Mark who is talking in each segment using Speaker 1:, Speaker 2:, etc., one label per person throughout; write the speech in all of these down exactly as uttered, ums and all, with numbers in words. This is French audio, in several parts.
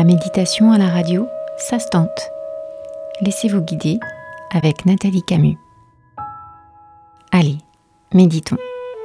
Speaker 1: La méditation à la radio, ça se tente. Laissez-vous guider avec Nathalie Camus. Allez, méditons.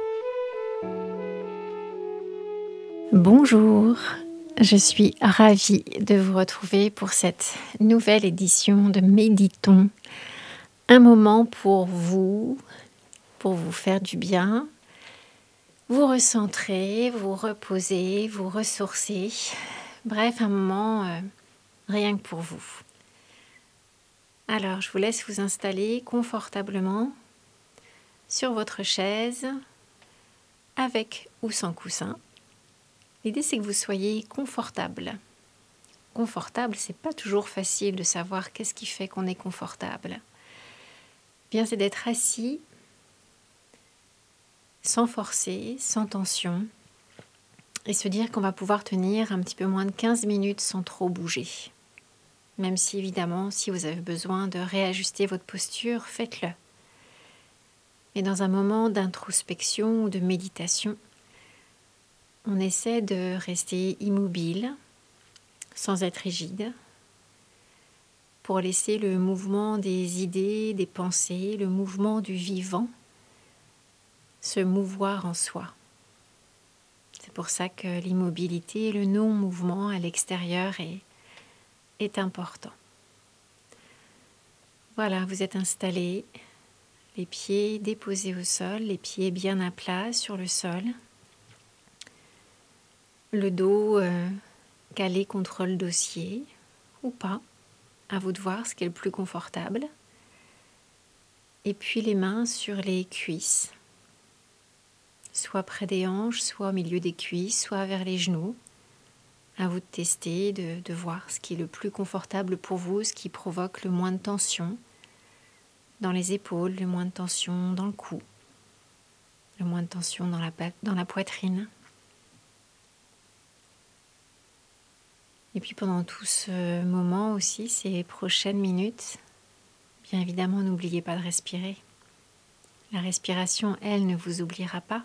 Speaker 1: Bonjour, je suis ravie de vous retrouver pour cette nouvelle édition de Méditons. Un moment pour vous, pour vous faire du bien, vous recentrer, vous reposer, vous ressourcer. Bref, un moment euh, rien que pour vous. Alors, je vous laisse vous installer confortablement sur votre chaise, avec ou sans coussin. L'idée, c'est que vous soyez confortable. Confortable, c'est pas toujours facile de savoir qu'est-ce qui fait qu'on est confortable. Bien, c'est d'être assis, sans forcer, sans tension, et se dire qu'on va pouvoir tenir un petit peu moins de quinze minutes sans trop bouger. Même si, évidemment, si vous avez besoin de réajuster votre posture, faites-le. Mais dans un moment d'introspection ou de méditation, on essaie de rester immobile, sans être rigide, pour laisser le mouvement des idées, des pensées, le mouvement du vivant se mouvoir en soi. C'est pour ça que l'immobilité, le non-mouvement à l'extérieur est, est important. Voilà, vous êtes installés, les pieds déposés au sol, les pieds bien à plat sur le sol, le dos euh, calé contre le dossier ou pas, à vous de voir ce qui est le plus confortable. Et puis les mains sur les cuisses, soit près des hanches, soit au milieu des cuisses, soit vers les genoux. À vous de tester, de, de voir ce qui est le plus confortable pour vous, ce qui provoque le moins de tension dans les épaules, le moins de tension dans le cou, le moins de tension dans la, dans la poitrine. Et puis pendant tout ce moment aussi, ces prochaines minutes, bien évidemment, n'oubliez pas de respirer. La respiration, elle, ne vous oubliera pas.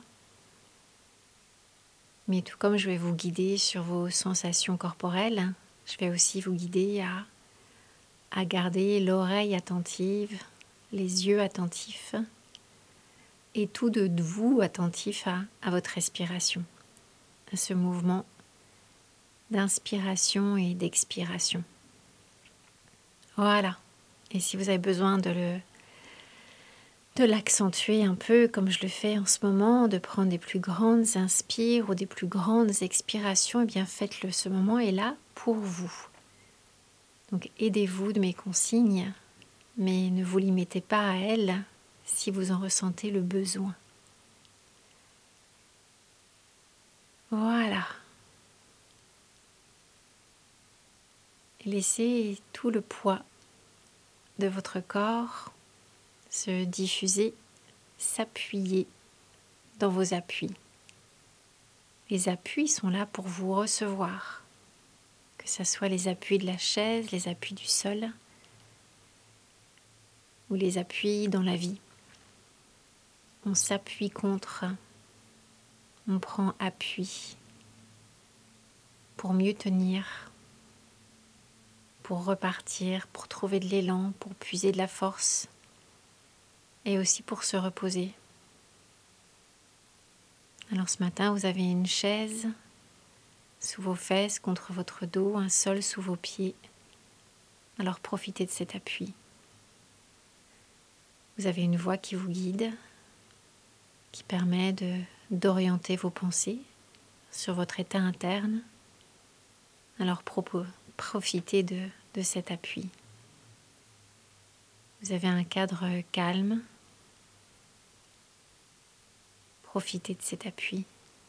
Speaker 1: Mais tout comme je vais vous guider sur vos sensations corporelles, je vais aussi vous guider à, à garder l'oreille attentive, les yeux attentifs et tout de vous attentif à, à votre respiration, à ce mouvement d'inspiration et d'expiration. Voilà. Et si vous avez besoin de le de l'accentuer un peu comme je le fais en ce moment, de prendre des plus grandes inspires ou des plus grandes expirations, eh bien faites-le, ce moment est là pour vous. Donc aidez-vous de mes consignes, mais ne vous limitez pas à elles si vous en ressentez le besoin. Voilà. Et laissez tout le poids de votre corps se diffuser, s'appuyer dans vos appuis. Les appuis sont là pour vous recevoir, que ce soit les appuis de la chaise, les appuis du sol ou les appuis dans la vie. On s'appuie contre, on prend appui pour mieux tenir, pour repartir, pour trouver de l'élan, pour puiser de la force et aussi pour se reposer. Alors ce matin, vous avez une chaise sous vos fesses, contre votre dos, un sol sous vos pieds. Alors profitez de cet appui. Vous avez une voix qui vous guide, qui permet de, d'orienter vos pensées sur votre état interne. Alors propos, profitez de, de cet appui. Vous avez un cadre calme. Profitez de cet appui.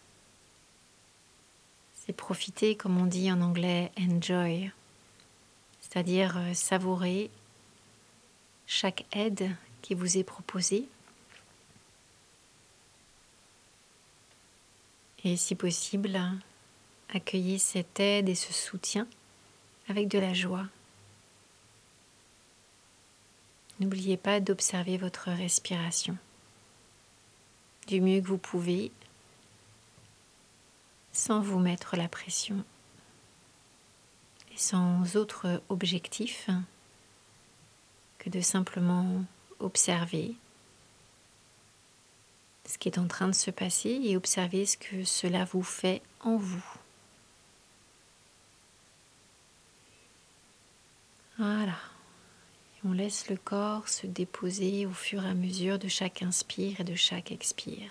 Speaker 1: C'est profiter, comme on dit en anglais, enjoy, c'est-à-dire savourer chaque aide qui vous est proposée et si possible, accueillez cette aide et ce soutien avec de la joie. N'oubliez pas d'observer votre respiration du mieux que vous pouvez, sans vous mettre la pression et sans autre objectif que de simplement observer ce qui est en train de se passer et observer ce que cela vous fait en vous. Voilà. Et on laisse le corps se déposer au fur et à mesure de chaque inspire et de chaque expire.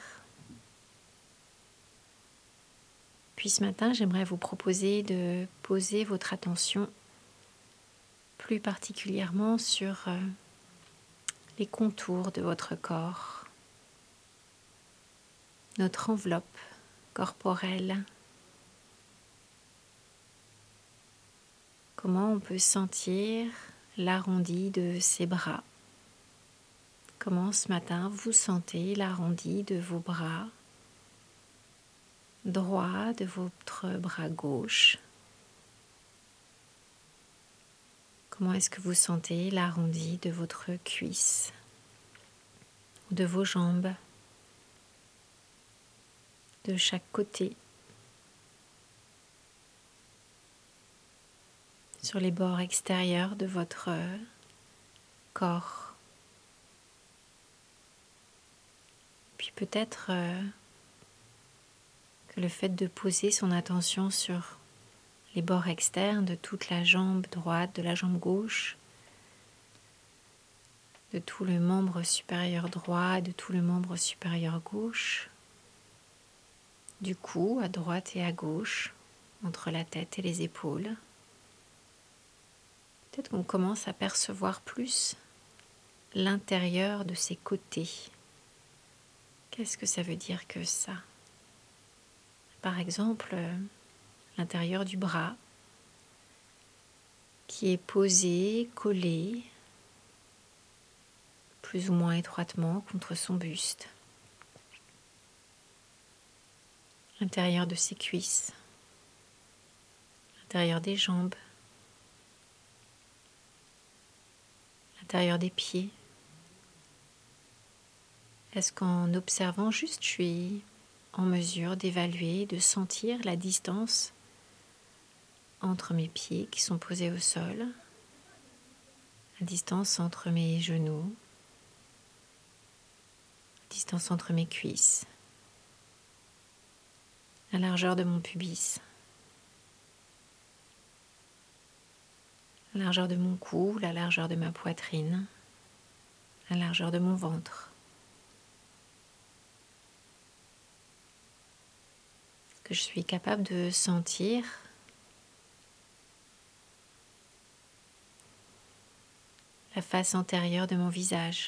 Speaker 1: Puis ce matin, j'aimerais vous proposer de poser votre attention plus particulièrement sur euh, les contours de votre corps, notre enveloppe corporelle. Comment on peut sentir l'arrondi de ses bras? Comment ce matin vous sentez l'arrondi de vos bras droits, de votre bras gauche? Comment est-ce que vous sentez l'arrondi de votre cuisse ou de vos jambes, de chaque côté, sur les bords extérieurs de votre corps? Puis peut-être euh, que le fait de poser son attention sur les bords externes de toute la jambe droite, de la jambe gauche, de tout le membre supérieur droit, de tout le membre supérieur gauche, du cou à droite et à gauche, entre la tête et les épaules. Peut-être qu'on commence à percevoir plus l'intérieur de ses côtés. Qu'est-ce que ça veut dire que ça? Par exemple, l'intérieur du bras qui est posé, collé, plus ou moins étroitement contre son buste. L'intérieur de ses cuisses, l'intérieur des jambes, l'intérieur des pieds. Est-ce qu'en observant juste, je suis en mesure d'évaluer, de sentir la distance entre mes pieds qui sont posés au sol, la distance entre mes genoux, la distance entre mes cuisses, la largeur de mon pubis, la largeur de mon cou, la largeur de ma poitrine, la largeur de mon ventre. Est-ce que je suis capable de sentir la face antérieure de mon visage,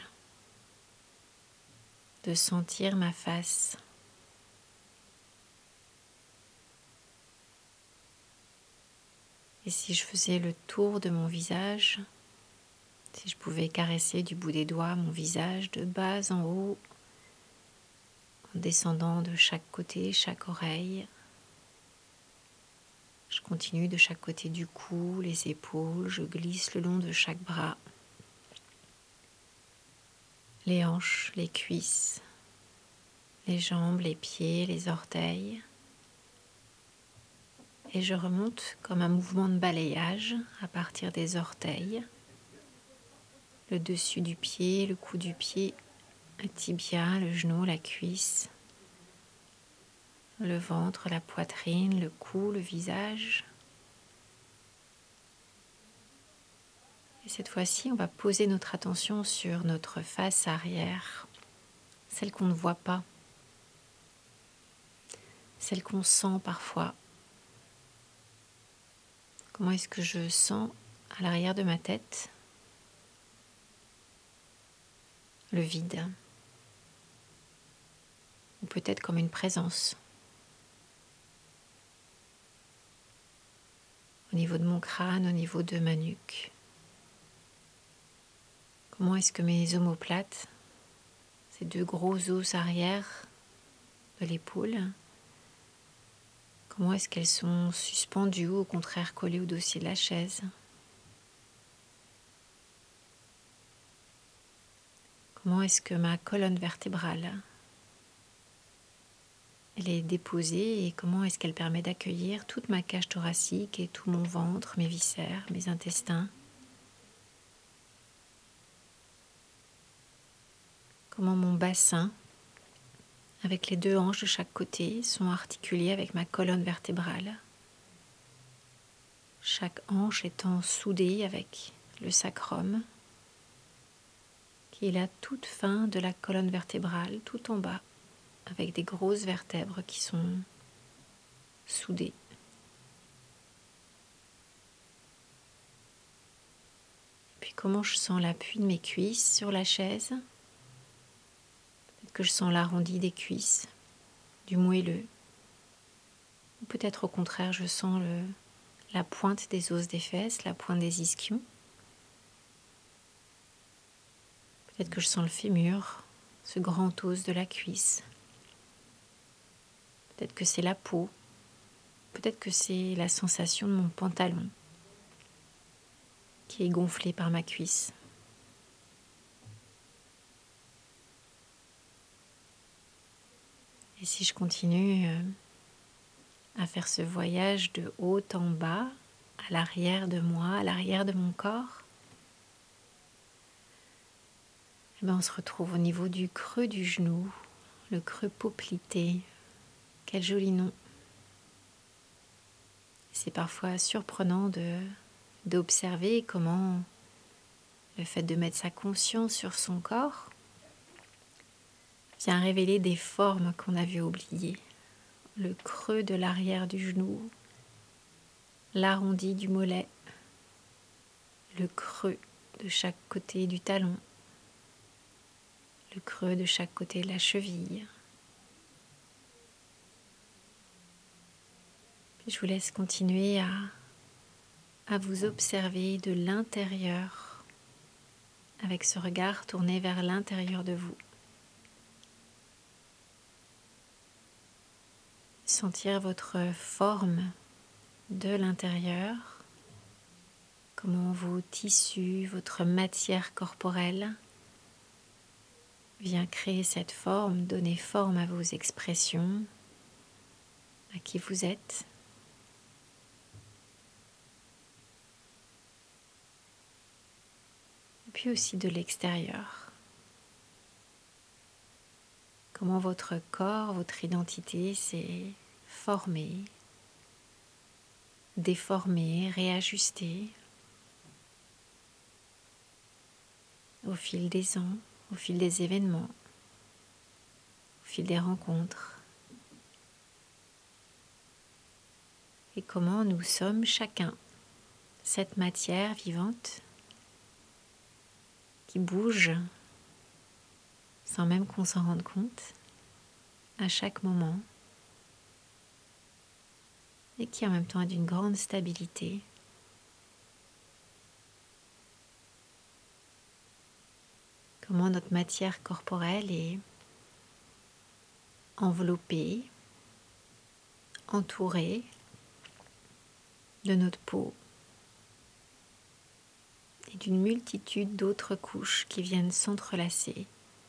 Speaker 1: de sentir ma face? Et si je faisais le tour de mon visage, si je pouvais caresser du bout des doigts mon visage de bas en haut, en descendant de chaque côté, chaque oreille. Je continue de chaque côté du cou, les épaules, je glisse le long de chaque bras, les hanches, les cuisses, les jambes, les pieds, les orteils. Et je remonte comme un mouvement de balayage à partir des orteils, le dessus du pied, le cou du pied, le tibia, le genou, la cuisse, le ventre, la poitrine, le cou, le visage. Et cette fois-ci, on va poser notre attention sur notre face arrière, celle qu'on ne voit pas, celle qu'on sent parfois. Comment est-ce que je sens à l'arrière de ma tête le vide, ou peut-être comme une présence. Au niveau de mon crâne, au niveau de ma nuque. Comment est-ce que mes omoplates, ces deux gros os arrière de l'épaule, comment est-ce qu'elles sont suspendues ou au contraire collées au dossier de la chaise? Comment est-ce que ma colonne vertébrale elle est déposée et comment est-ce qu'elle permet d'accueillir toute ma cage thoracique et tout mon ventre, mes viscères, mes intestins. Comment mon bassin, avec les deux hanches de chaque côté, sont articulés avec ma colonne vertébrale. Chaque hanche étant soudée avec le sacrum, qui est la toute fin de la colonne vertébrale, tout en bas, avec des grosses vertèbres qui sont soudées. Puis comment je sens l'appui de mes cuisses sur la chaise. Peut-être que je sens l'arrondi des cuisses, du moelleux. Ou peut-être au contraire, je sens le, la pointe des os des fesses, la pointe des ischions. Peut-être que je sens le fémur, ce grand os de la cuisse. Peut-être que c'est la peau. Peut-être que c'est la sensation de mon pantalon qui est gonflé par ma cuisse. Et si je continue euh, à faire ce voyage de haut en bas, à l'arrière de moi, à l'arrière de mon corps, eh ben on se retrouve au niveau du creux du genou, le creux poplité. Quel joli nom. C'est parfois surprenant de, d'observer comment le fait de mettre sa conscience sur son corps vient révéler des formes qu'on avait oubliées. Le creux de l'arrière du genou, l'arrondi du mollet, le creux de chaque côté du talon, le creux de chaque côté de la cheville. Puis je vous laisse continuer à, à vous observer de l'intérieur, avec ce regard tourné vers l'intérieur de vous. Sentir votre forme de l'intérieur, comment vos tissus, votre matière corporelle vient créer cette forme, donner forme à vos expressions, à qui vous êtes. Et puis aussi de l'extérieur. Comment votre corps, votre identité s'est formée, déformée, réajustée au fil des ans, au fil des événements, au fil des rencontres. Et comment nous sommes chacun cette matière vivante qui bouge sans même qu'on s'en rende compte à chaque moment et qui en même temps a d'une grande stabilité. Comment notre matière corporelle est enveloppée, entourée de notre peau et d'une multitude d'autres couches qui viennent s'entrelacer,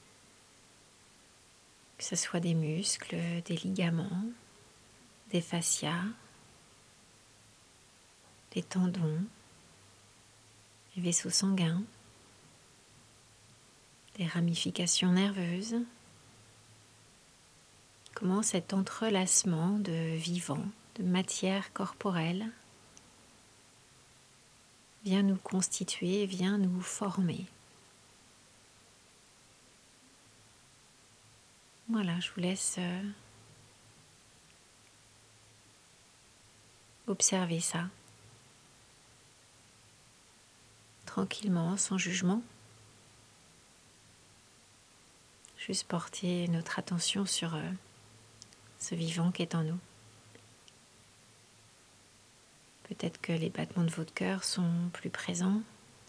Speaker 1: que ce soit des muscles, des ligaments, des fascias, des tendons, des vaisseaux sanguins, des ramifications nerveuses. Comment cet entrelacement de vivants, de matière corporelle vient nous constituer, vient nous former. Voilà, je vous laisse euh, observer ça tranquillement, sans jugement. Juste porter notre attention sur euh, ce vivant qui est en nous. Peut-être que les battements de votre cœur sont plus présents,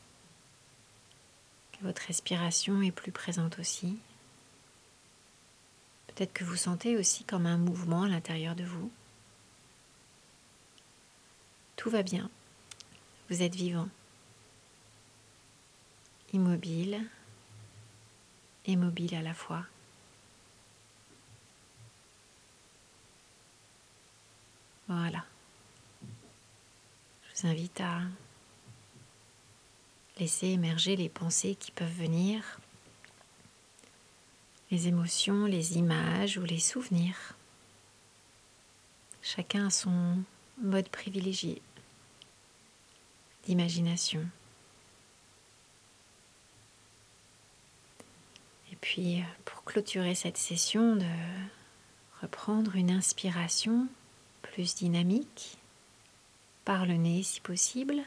Speaker 1: que votre respiration est plus présente aussi. Peut-être que vous sentez aussi comme un mouvement à l'intérieur de vous. Tout va bien. Vous êtes vivant, immobile et mobile à la fois. Voilà. Je vous invite à laisser émerger les pensées qui peuvent venir, les émotions, les images ou les souvenirs. Chacun a son mode privilégié d'imagination. Et puis, pour clôturer cette session, de reprendre une inspiration plus dynamique, par le nez si possible,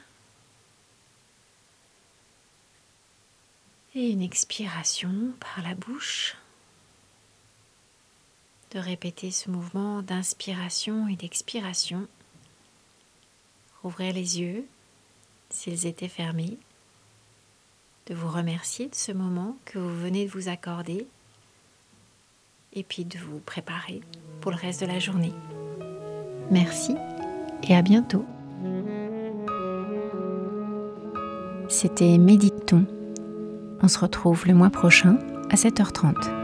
Speaker 1: et une expiration par la bouche. De répéter ce mouvement d'inspiration et d'expiration. Rouvrir les yeux s'ils étaient fermés. De vous remercier de ce moment que vous venez de vous accorder. Et puis de vous préparer pour le reste de la journée. Merci et à bientôt. C'était Méditons. On se retrouve le mois prochain à sept heures trente.